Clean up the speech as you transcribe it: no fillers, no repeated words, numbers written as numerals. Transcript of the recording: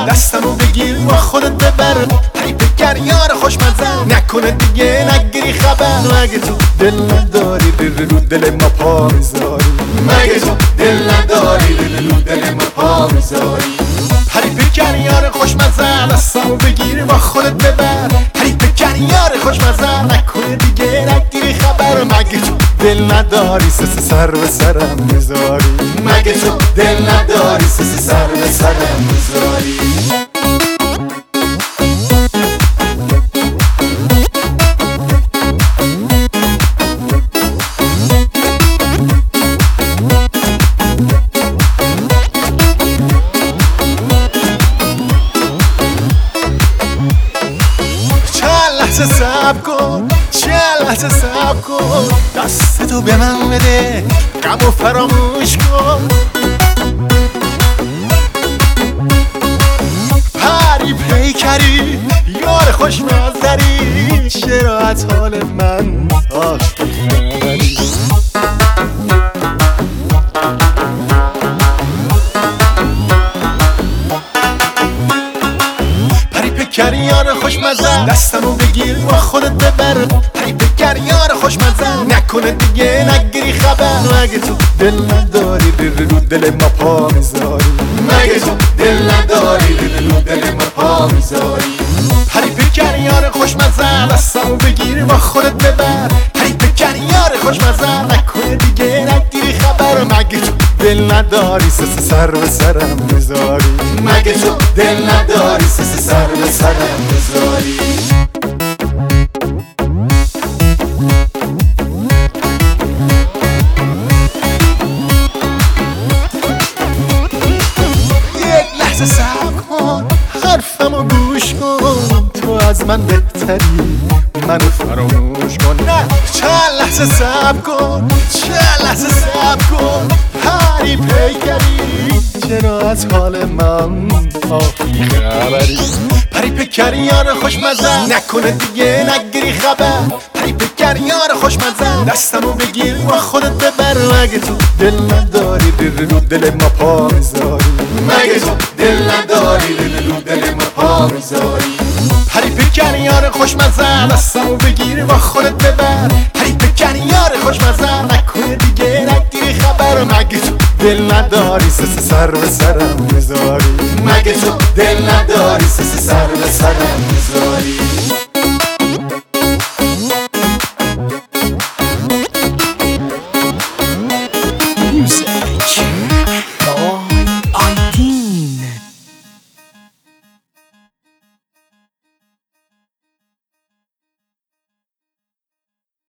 مزن دستمو بگیر با خودت ببر هی بکر یار خوشمزن نکنه دیگه نگیری خبر مگه تو دل نداری رو دل ما پا میذاری مگه تو دل نداری رو دل ما پا میذاری هی بکر یار خوشمزن دستمو بگیر با خودت ببر هی بکر یار خوشمزن نکنه دیگه نگیری خبر مگه تو دل نداری سر به سرم میذاری مگه تو دل نداری سر به سرم میذاری صبر کن چند لحظه صبر کن دستتو به من بده غمو فراموش کن پری پیکری یار خوشمزدری چرا از حال من آشتی نداری بکر یار خوشمزن دستمو بگیر با خودت ببر هی بکر یار خوشمزن نکنه دیگه نگیری خبر مگه تو دل نداری رو دل ما پا میذاری مگه تو دل نداری رو دل ما پا میذاری هی بکر یار خوشمزن دستمو بگیر با خودت ببر هی بکر یار خوشمزن نکنه دیگه نگیری خبر مگه تو دل نداری سر به سرم میذاری مگه تو دل نداری سر به سرم میذاری یک لحظه صبر کن حرفمو گوش کن تو از من بهتری منو فراموش کن نه چند لحظه صبر کن چند لحظه صبر کن هری پیکری چرا از حال من آبی خبری پری پیکر یار خوشمزن نکنه دیگه نگیری خبر پری پیکر یار خوشمزن دستمو بگیر با خودت ببر مگه تو دل نداری رو دل ما پا میذاری مگه تو دل نداری رو دل ما پا میذاری هی بکر یار خوشمزن دستمو بگیر با خودت ببر هی بکر یار خوشمزن نکنه دیگه نگیری خبر مگه تو دل نداری سر به سرم میذاری مگه تو دل نداری سر به سرم میذاری